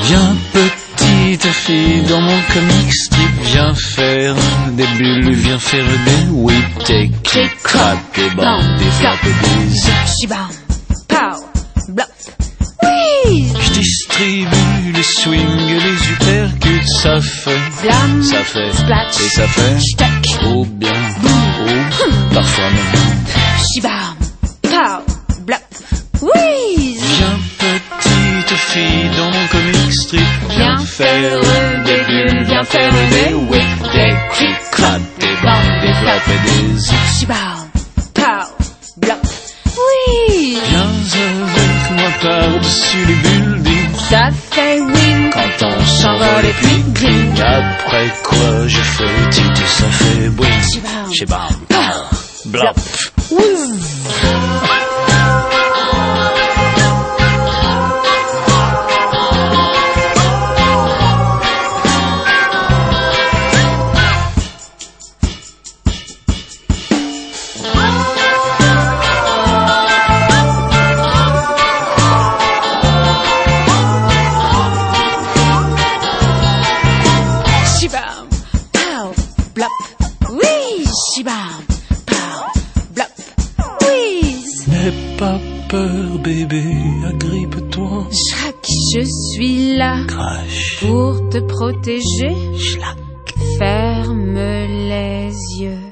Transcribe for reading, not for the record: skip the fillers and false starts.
Viens petite fille dans mon comic strip, viens faire des bulles, viens faire des oui, des cric-crac, des bandes, des flaps et des Shibam, pow, blop, oui. Je distribue les swings et les uppercuts, ça fait Blam, ça fait splatch, et ça fait shtack, oh bien, oh, parfois même. shibam, pow, blop, oui. Viens petite fille dans mon comic strip, Viens faire des bulles, viens faire des whips, des cric-crac, des bandes, des flaps et des shibam, pow, blop, oui. Viens avec moi par-dessus les buildings, Ça fait wing quand on s'envole et puis gling. après quoi je fais tit et ça fait boing, Shibam, shibam, pow, blop. shibam, pow, blop, oui. Shibam, pow, blop, oui. N'aie pas peur bébé, agrippe-toi, Shrak, je suis là crash, pour te protéger. schlack. Ferme les yeux.